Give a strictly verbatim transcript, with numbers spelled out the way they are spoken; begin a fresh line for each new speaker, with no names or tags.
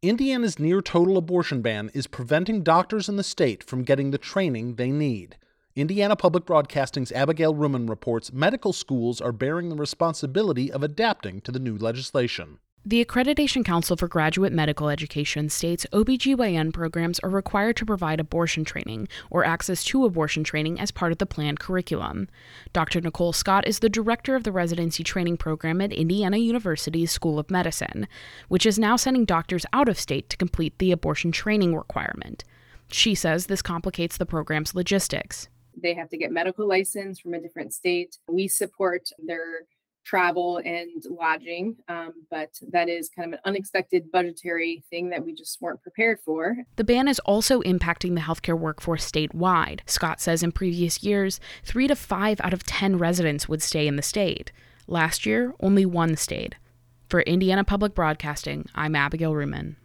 Indiana's near-total abortion ban is preventing doctors in the state from getting the training they need. Indiana Public Broadcasting's Abigail Ruman reports medical schools are bearing the responsibility of adapting to the new legislation.
The Accreditation Council for Graduate Medical Education states O B G Y N programs are required to provide abortion training or access to abortion training as part of the planned curriculum. Doctor Nicole Scott is the director of the residency training program at Indiana University's School of Medicine, which is now sending doctors out of state to complete the abortion training requirement. She says this complicates the program's logistics.
They have to get medical license from a different state. We support their travel and lodging, um, but that is kind of an unexpected budgetary thing that we just weren't prepared for.
The ban is also impacting the healthcare workforce statewide. Scott says in previous years, three to five out of ten residents would stay in the state. Last year, only one stayed. For Indiana Public Broadcasting, I'm Abigail Ruman.